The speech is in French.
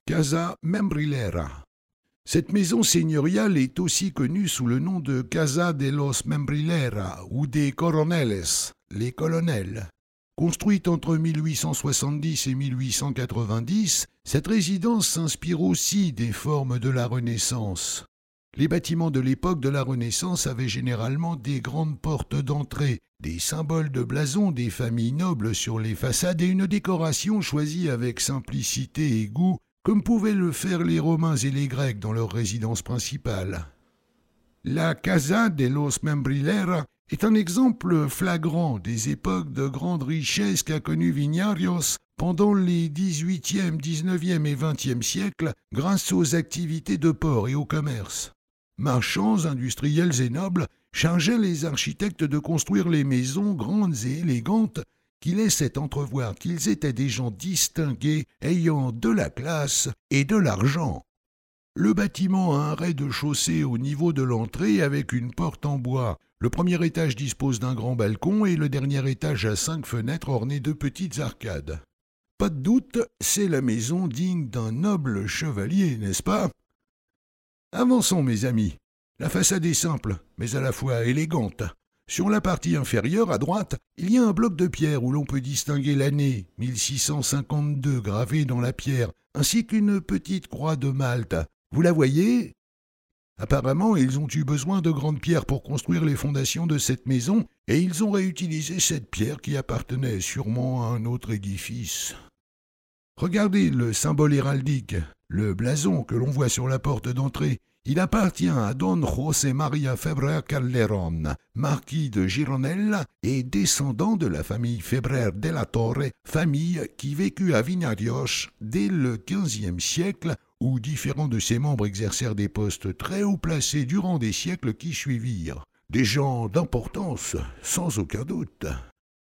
Casa Membrilera. Cette maison seigneuriale est aussi connue sous le nom de Casa de los Membrilera ou des Coroneles, les colonels. Construite entre 1870 et 1890, cette résidence s'inspire aussi des formes de la Renaissance. Les bâtiments de l'époque de la Renaissance avaient généralement des grandes portes d'entrée, des symboles de blason des familles nobles sur les façades et une décoration choisie avec simplicité et goût, comme pouvaient le faire les Romains et les Grecs dans leur résidence principale. La Casa de los Membrilera est un exemple flagrant des époques de grande richesse qu'a connu Vignarios pendant les XVIIIe, XIXe et XXe siècles grâce aux activités de port et au commerce. Marchands, industriels et nobles chargeaient les architectes de construire les maisons grandes et élégantes qui laissaient entrevoir qu'ils étaient des gens distingués ayant de la classe et de l'argent. Le bâtiment a un rez-de-chaussée au niveau de l'entrée avec une porte en bois. Le premier étage dispose d'un grand balcon et le dernier étage a 5 fenêtres ornées de petites arcades. Pas de doute, c'est la maison digne d'un noble chevalier, n'est-ce pas ? Avançons, mes amis. La façade est simple, mais à la fois élégante. Sur la partie inférieure, à droite, il y a un bloc de pierre où l'on peut distinguer l'année 1652 gravée dans la pierre, ainsi qu'une petite croix de Malte. Vous la voyez ? Apparemment, ils ont eu besoin de grandes pierres pour construire les fondations de cette maison, et ils ont réutilisé cette pierre qui appartenait sûrement à un autre édifice. Regardez le symbole héraldique, le blason que l'on voit sur la porte d'entrée. Il appartient à Don José María Febrer Calderón, marquis de Gironella et descendant de la famille Febrer de la Torre, famille qui vécut à Vignarios dès le XVe siècle, où différents de ses membres exercèrent des postes très haut placés durant des siècles qui suivirent. Des gens d'importance, sans aucun doute.